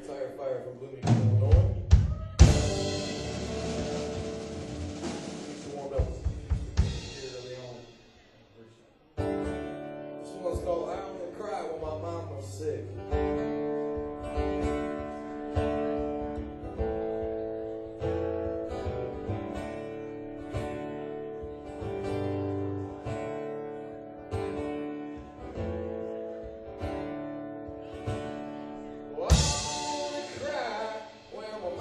Tire Fire from Bloomington, Illinois. Needs to warm up here early on. This one's called I Only Cry When My Mom Was Sick. Well, I only cry when my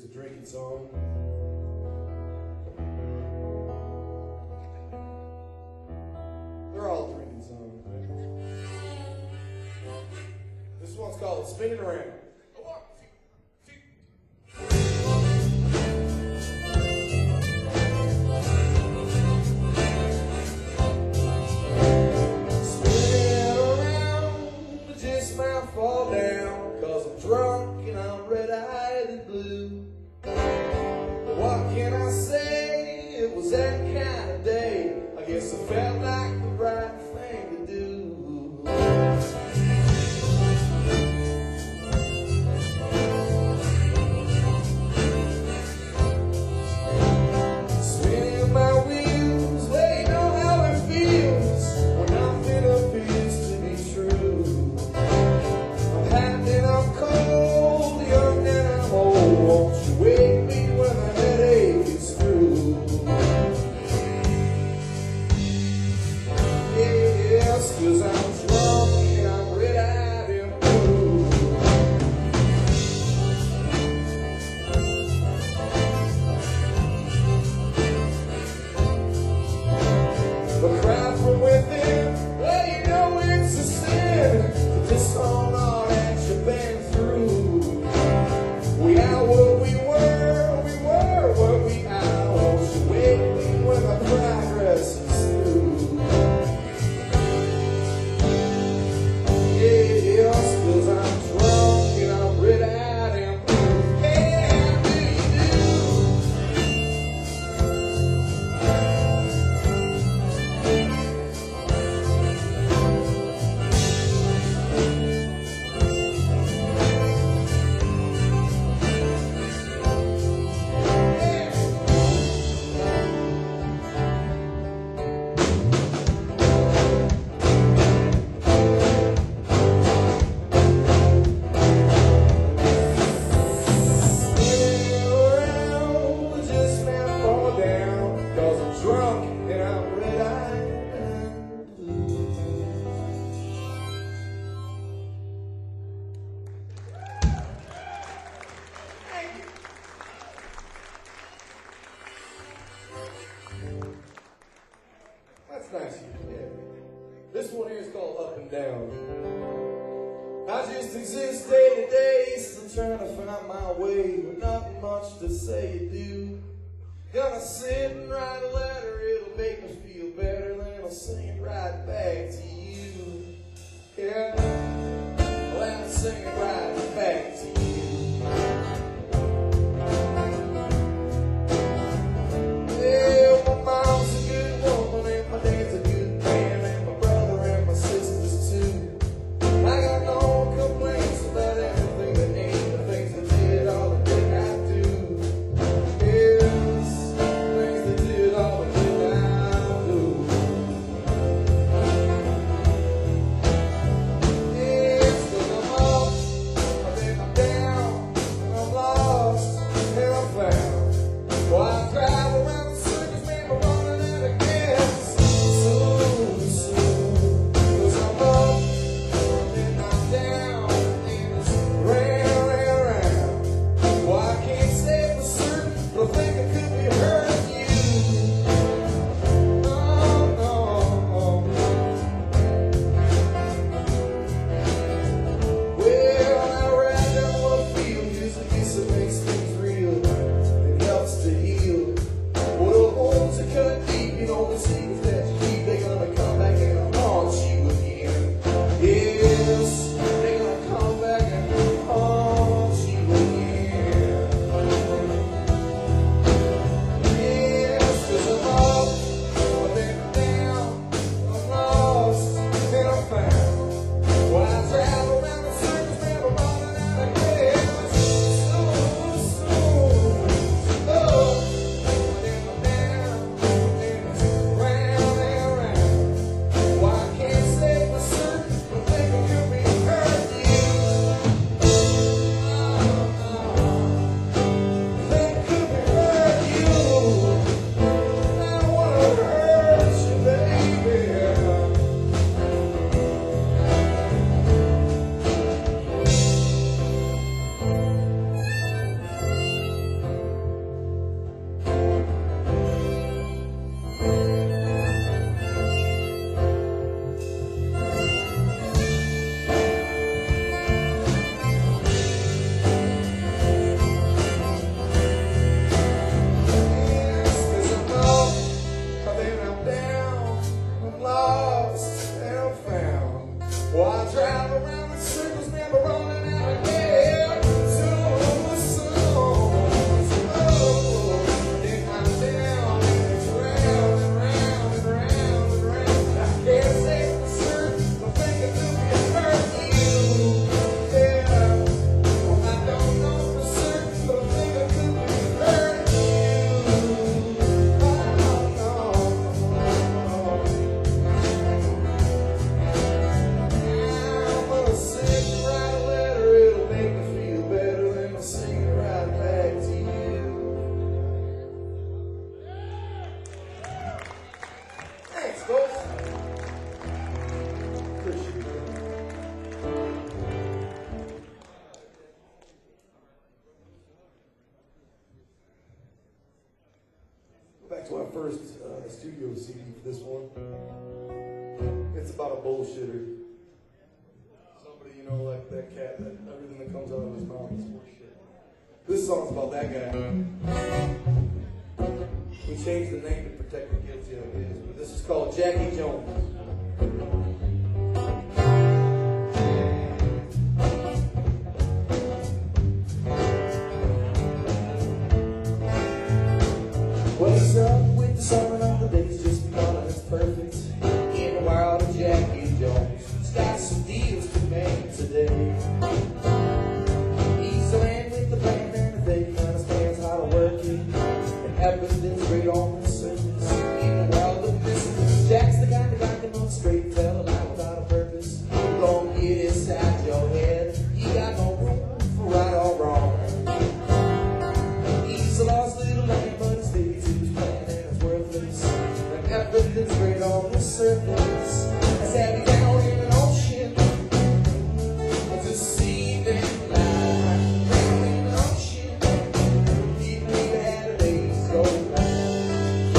Here's a drinking song. They're all drinking songs, right? This one's called Spinning Around. Drunk and I'm red-eyed and blue. What can I say? It was that kind of day. I guess it felt like the right thing to do. Spinning my wheels, well, you know how it feels when nothing appears to be true. I'm happy and I'm cold, young and I'm old. Won't you wake me when the headache is through? Yes, 'cause I'm drunk and I'm red-eyed and blue. The cry from within, well, you know it's a sin to disown all that you've been through. We are what we were what we are. Won't you wake me when the progress is through? Yes, 'cause I'm drunk and I'm red-eyed and blue. Hey, how do you do? Drunk and I'm red-eyed and blue. That's nice of you. Yeah. This one here is called Up and Down. I just exist day to day, still trying to find my way, with not much to say to do. Gonna sit and write a letter, it'll make me feel better, then I'll sing it right back to you. Yeah, well, I'll sing it right back to you. Yeah, my mom's a good woman, and my dad's a good man, and my brother and my sisters too. I got no complaints about anything that ain't the things that did all the good I do. Yes, things that did all the good I do. Yes, 'cause I'm up, and then I'm down. my first studio CD for this one. It's about a bullshitter. Somebody, you know, like that cat, that everything that comes out of his mouth is bullshit. This song's about that guy. We changed the name to protect the guilty ideas, but this is called Jackie Jones. Wakes up with the sun on the days just because it's perfect. In the world of Jackie Jones, he's got some deals to make today. He's the man with the plan and the thing, understands how to work it, and everything's great on the surface. In the world of business, Jack's the kind of guy that can straight, tell a lie without a purpose. You gon' get inside your head, he got no room for right or wrong. He's a lost little man, but he's big to his plan and it's worthless. And everything's great on the surface. As heavy down in an ocean, deceiving life. Down in an ocean, even if it had a days go by.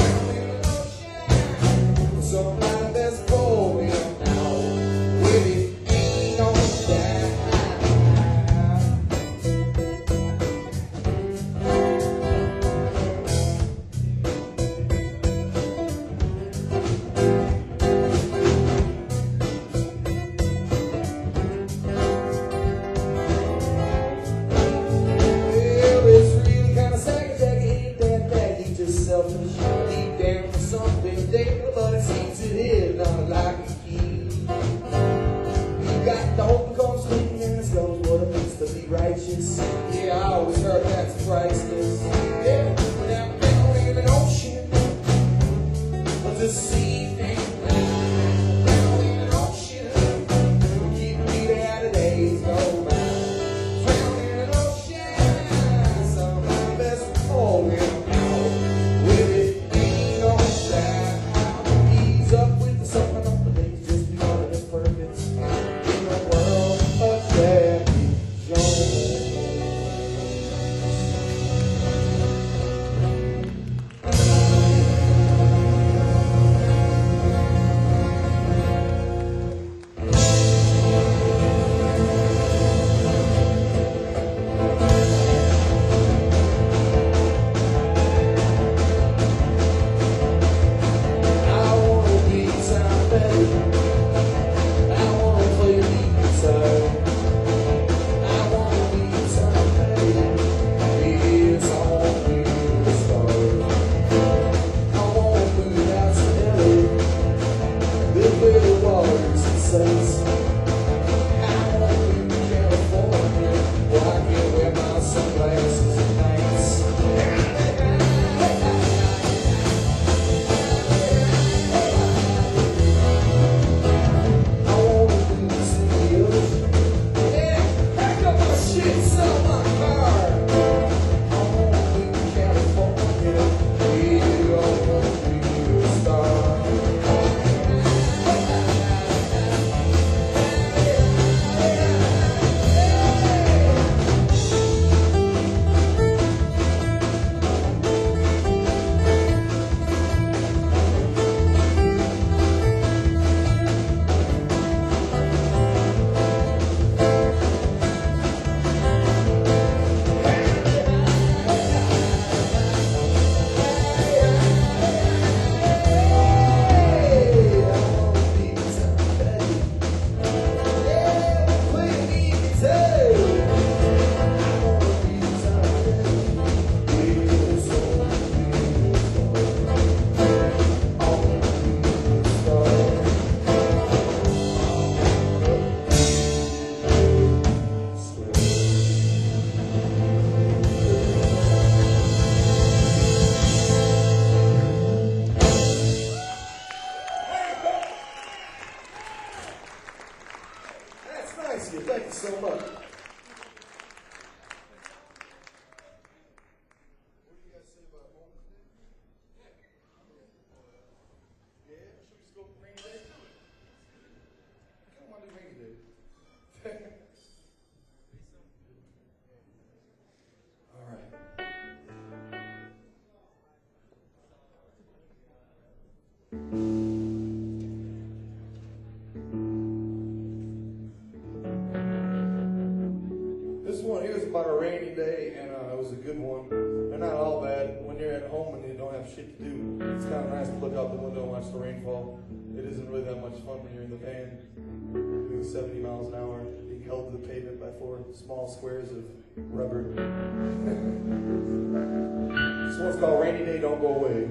about a rainy day, and it was a good one. They're not all bad. When you're at home and you don't have shit to do, it's kind of nice to look out the window and watch the rain fall. It isn't really that much fun when you're in the van doing 70 miles an hour, being held to the pavement by 4 small squares of rubber. This one's called Rainy Day, Don't Go Away.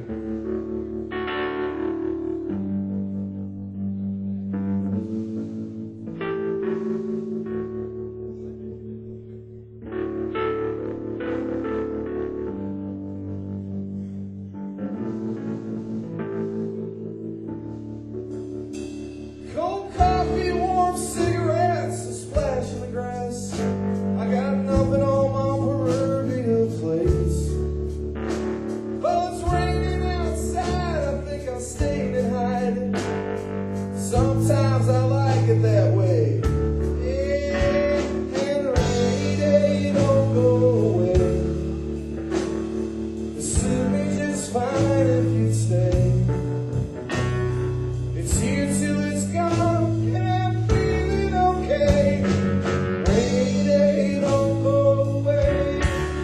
Cold coffee, warm cigarettes, a splash in the grass. I got nothing on my proverbial place. But it's raining outside, I think I'll stay and hide. Sometimes I like it that way. Yeah, and a rainy day don't go away. It suit me just fine if you'd stay. It's here till it's gone, and I'm feeling okay. Rainy day, don't go away.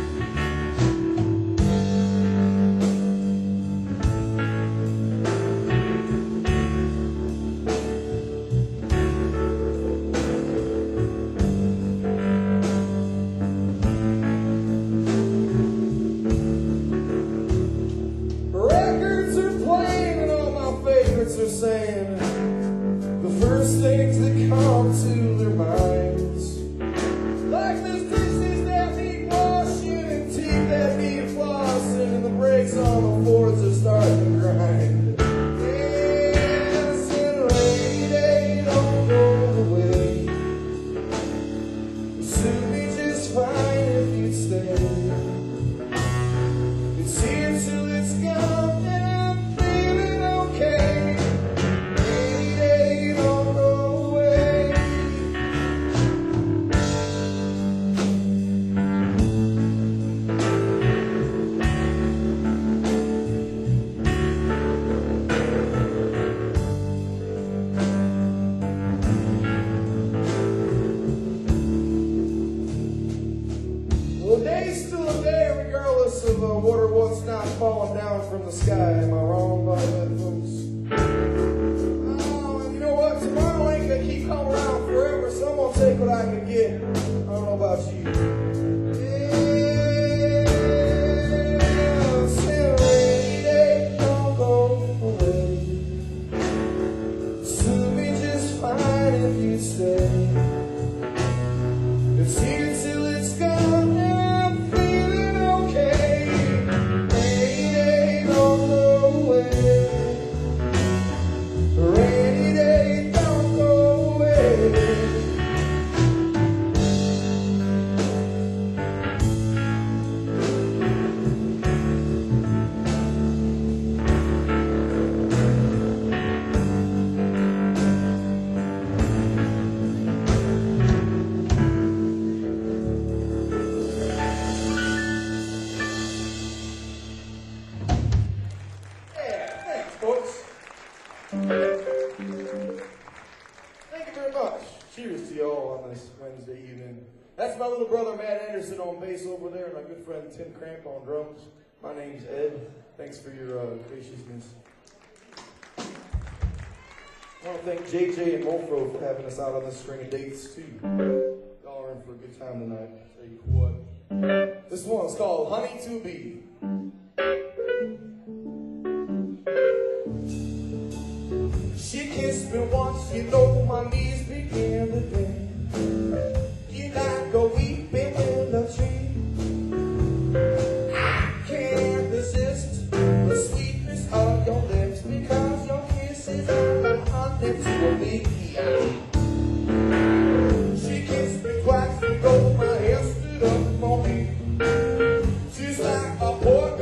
Records are playing and all my favorites are saying the first things that come to their minds. Like there's dishes that need washing and teeth that need flossing, and the brakes on the Fords are starting to grind. Yes, and a rainy day don't go away. It suit me just fine if you'd stay. It's here till it's gone, and I'm feeling okay. Rainy day, don't go away. Well, day's still a day, regardless of what or what's not falling down from the sky. Am I wrong about that, folks? Oh, and you know what? Tomorrow ain't gonna keep coming around forever, so I'm gonna take what I can get. I don't know about you. Yeah, still a rainy day, don't go away. Suit me just fine if you stay. It's here till it's gone, and I'm feeling okay. Rainy day, don't go away. Rainy day, don't go away. Yeah, thanks, folks. Thank you very much. Cheers to y'all on this Wednesday evening. That's my little brother Matt Anderson on bass over there, and my good friend Tim Cramp on drums. My name's Ed. Thanks for your graciousness. I want to thank JJ and Mofro for having us out on this string of dates, too. Y'all are in for a good time tonight. I'll tell you what. This one's called Honey to Be. She kissed me once, you know my knees began to bend. You like a weeping willow tree. I can't resist the sweetness of your lips, because your kisses are my honey to me. She kissed me twice ago, my hair stood up on me. She's like a pork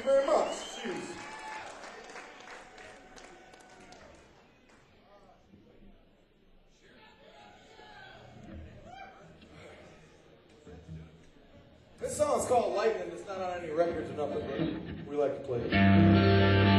you very much. Cheers. This song's called Lightning. It's not on any records or nothing, but we like to play it.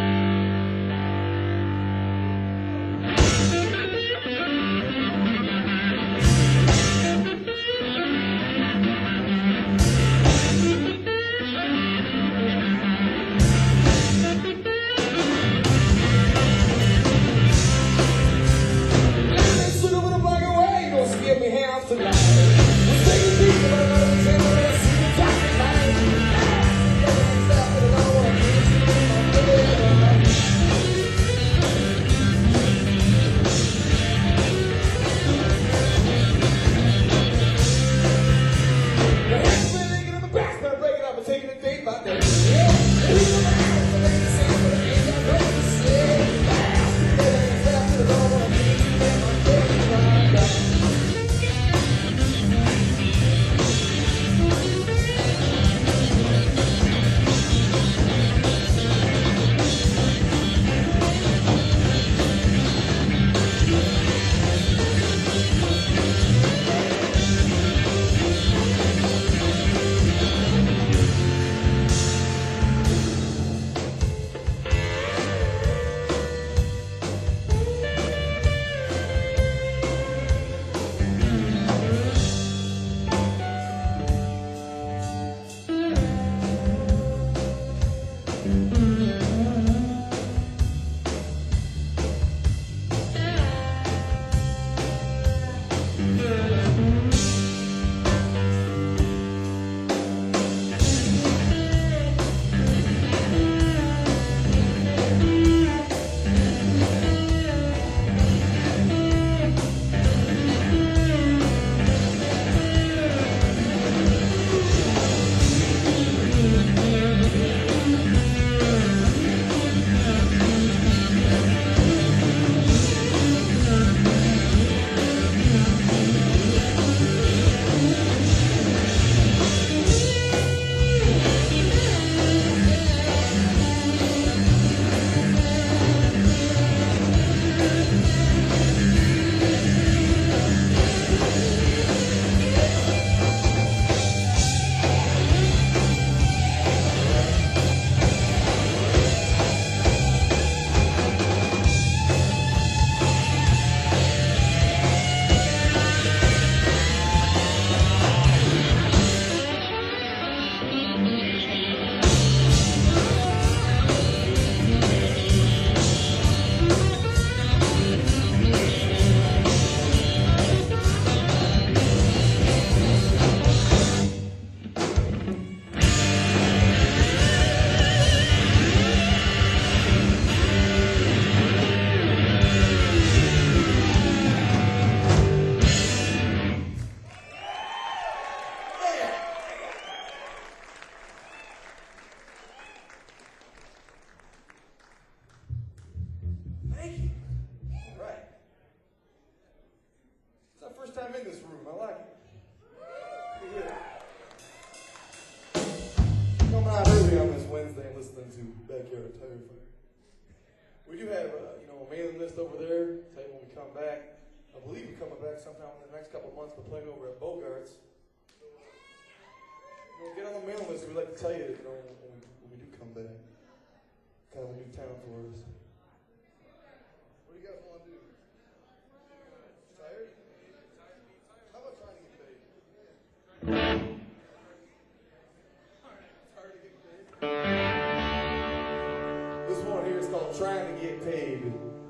Time in this room. I like it. Yeah. Coming out early on this Wednesday and listening to Backyard Tire Fire. We do have a mailing list over there. Tell you when we come back. I believe we're coming back sometime in the next couple of months. We're playing over at Bogart's. Get on the mailing list. We'd like to tell you, when we do come back. Kind of a new town for us. What do you guys want to do? Tired? How about trying to get paid? Tired to get paid? This one here is called Trying to Get Paid.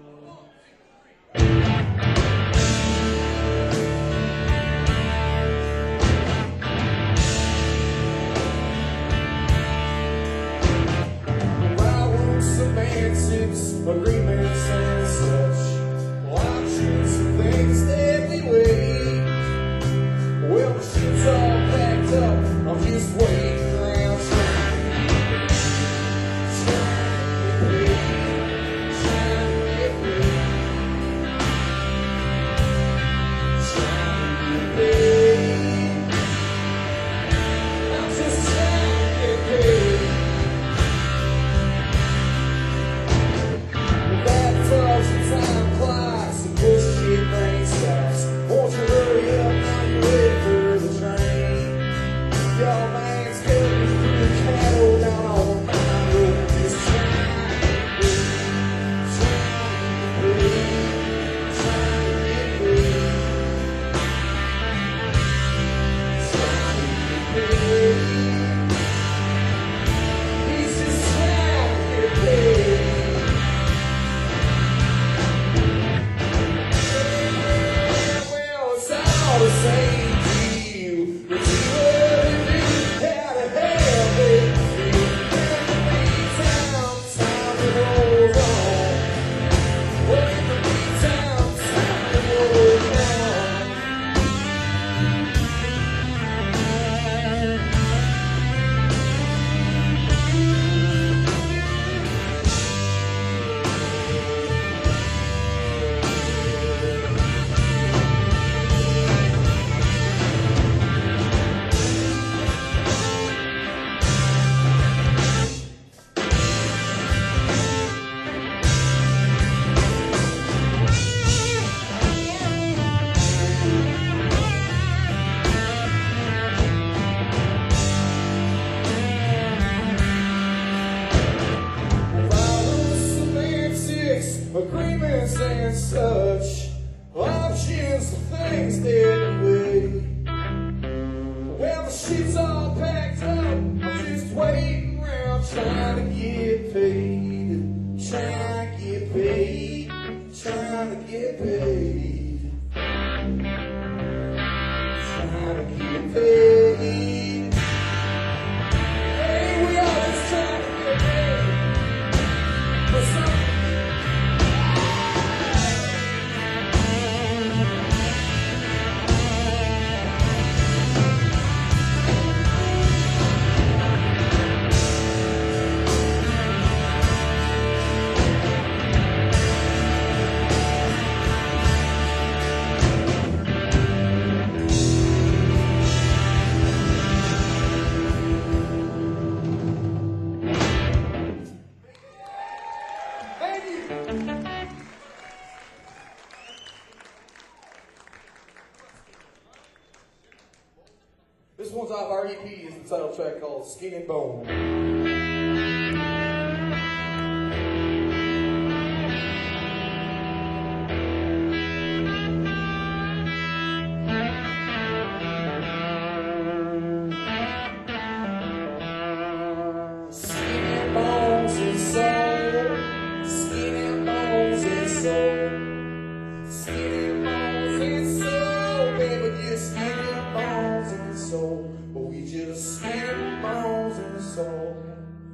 Agreements and such, options and things that we weigh. Well, the shit's all packed up, I'm just waiting around trying to get paid, I'm just trying to get paid. agreements and such, options for things that way. Well, the shit's all packed up, I'm just waiting around trying to get paid, trying to get paid, trying to get paid, trying to get paid. Hey, we always trying to get paid for something. This one's off our EP, is the title track called Skin and Bone. Skin and bones and soul, skin and bones and soul, skin and bones and soul, baby, just skin and bones and soul, but we just skin and bones and soul.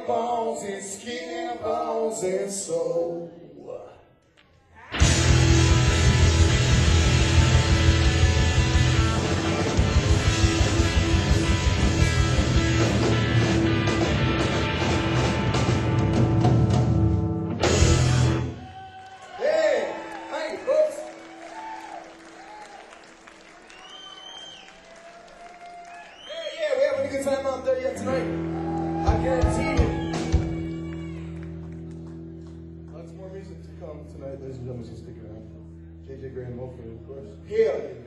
bones and skin, bones and soul. Good time out there yet tonight? I guarantee you. Lots more music to come tonight, ladies and gentlemen, so stick around. JJ Graham Mulford, of course. Hell yeah.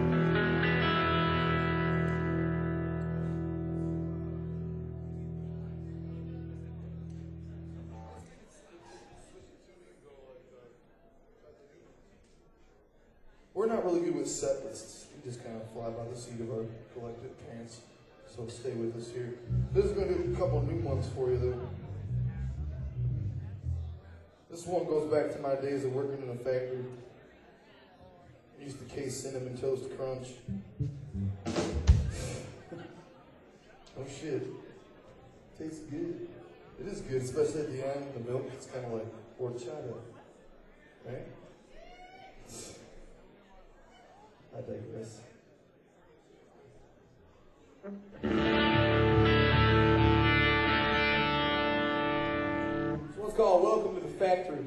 We're not really good with set lists. We just kind of fly by the seat of our collective pants. So stay with us here. This is going to do a couple new ones for you, though. This one goes back to my days of working in a factory. I used to case Cinnamon Toast Crunch. Oh shit. Tastes good. It is good, especially at the end. The milk, it's kind of like horchata. Right? I digress. This one's called Welcome to the Factory.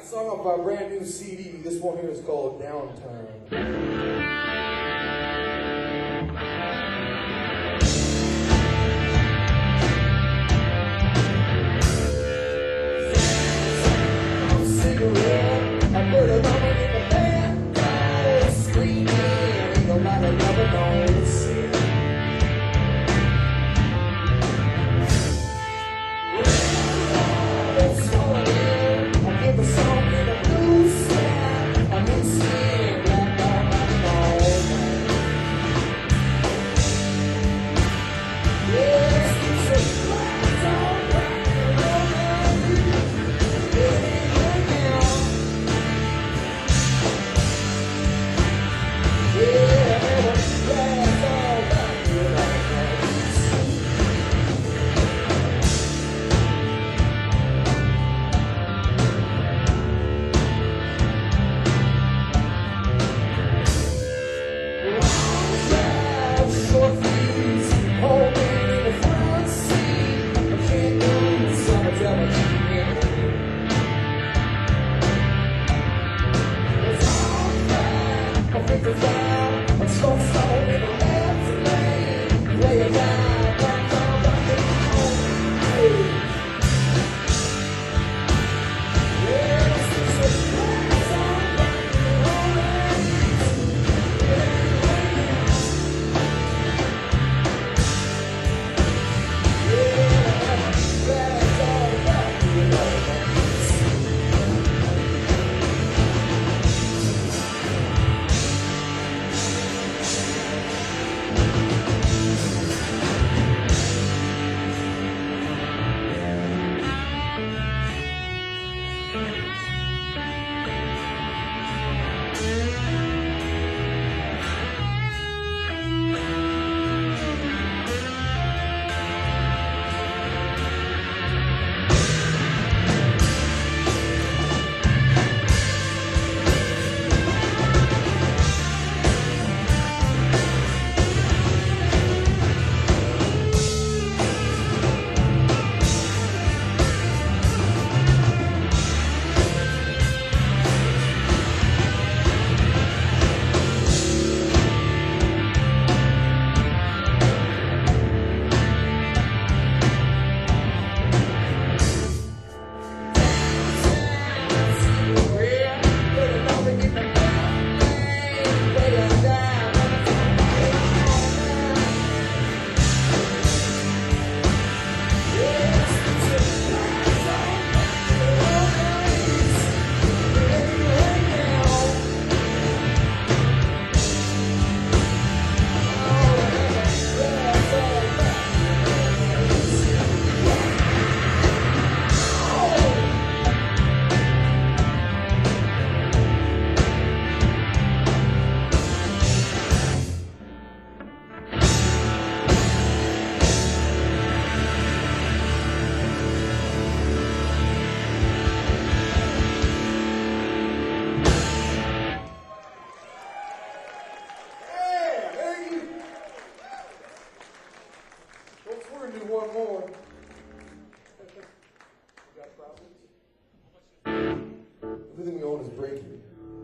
Song off our brand new CD. This one here is called Downtime. One more. Got problems? Everything we own is breaking.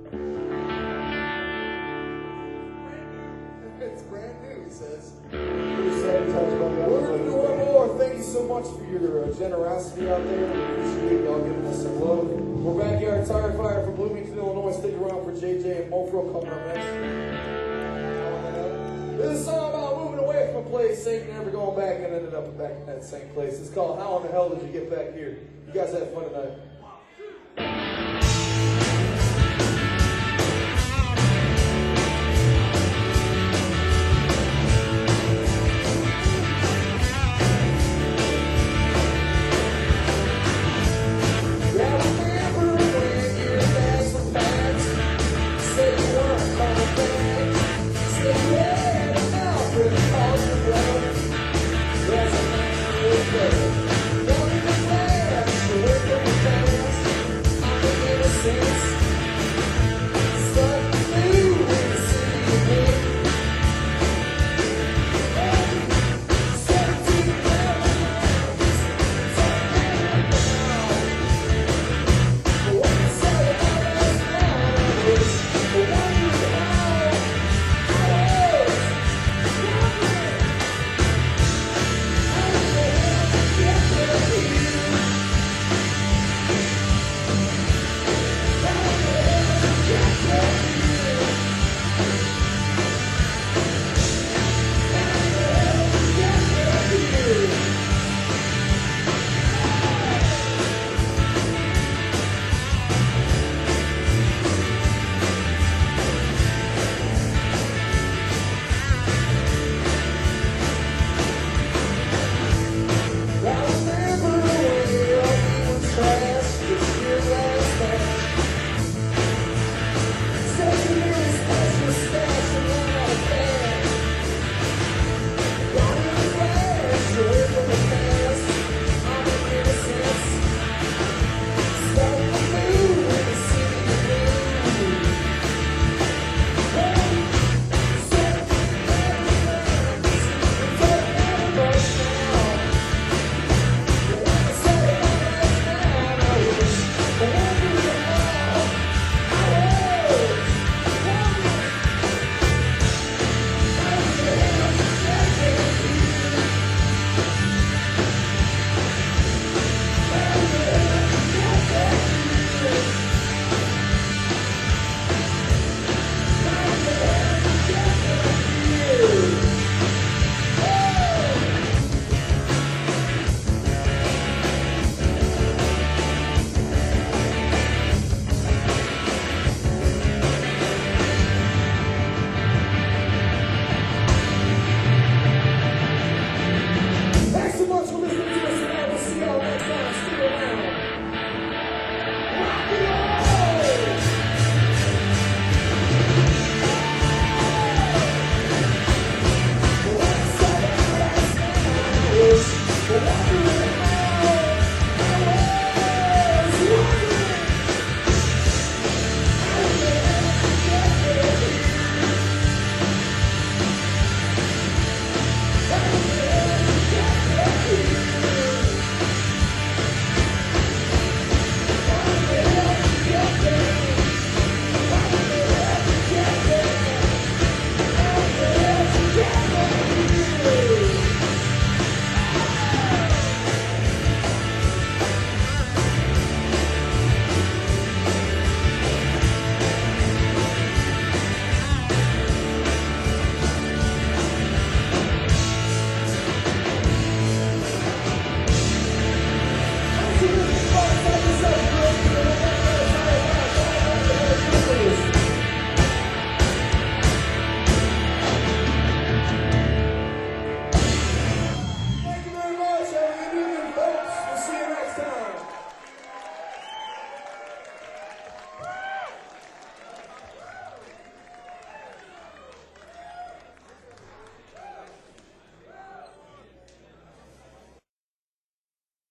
It's brand new, he says. We're going to do one more. Thank you so much for your generosity out there. We appreciate y'all giving us some love. We're Backyard Tire Fire from Bloomington, Illinois. Stick around for JJ and Mofro coming up next. This is a song about moving away from a place, saying never going back, and ended up back in that same place. It's called How in the Hell Did You Get Back Here? You guys have fun tonight.